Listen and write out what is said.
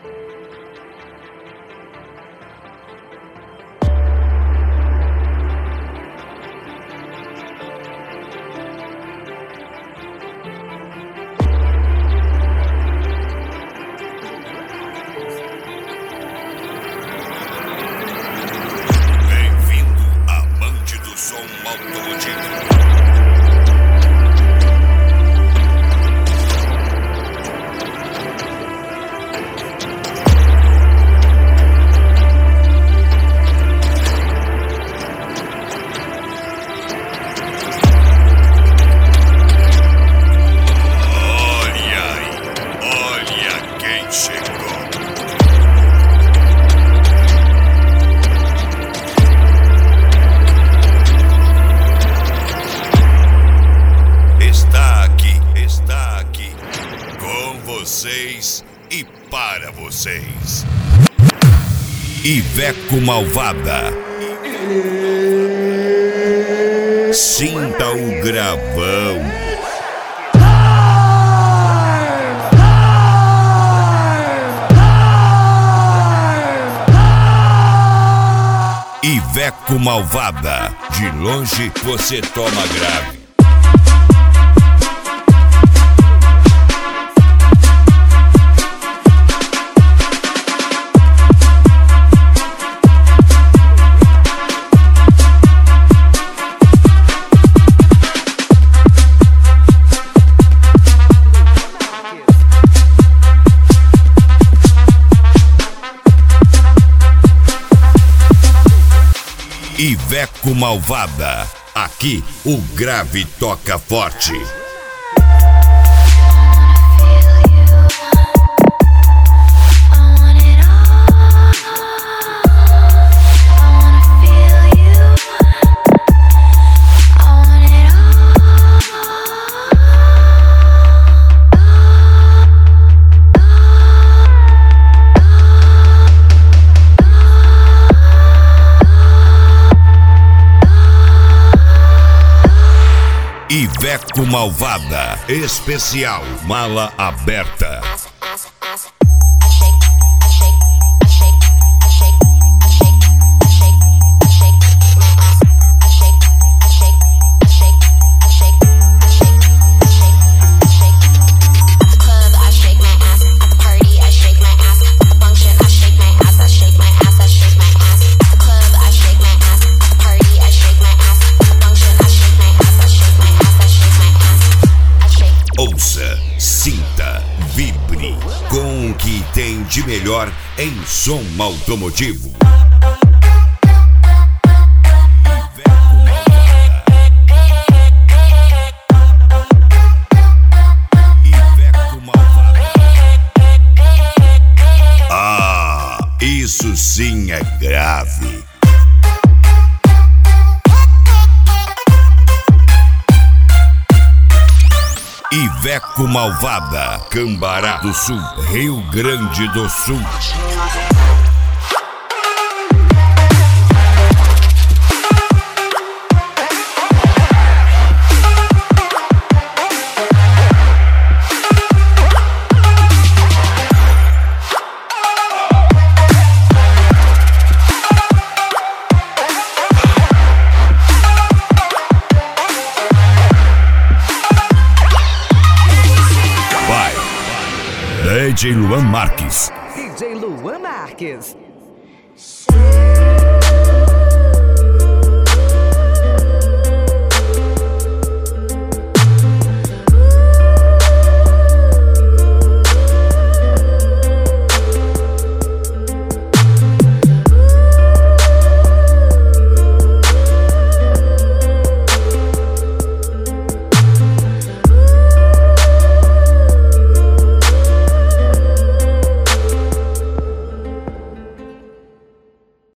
Vocês e para vocês. Iveco Malvada. Sinta o gravão. Iveco Malvada. De longe você toma grave. Iveco Malvada. Aqui o grave toca forte. Iveco Malvada. Especial Mala Aberta. Ouça, sinta, vibre com o que tem de melhor em som automotivo. Iveco Malvada. Ah, isso sim é grave. Iveco Malvada, Cambará do Sul, Rio Grande do Sul. DJ Luan Marques. DJ Luan Marques.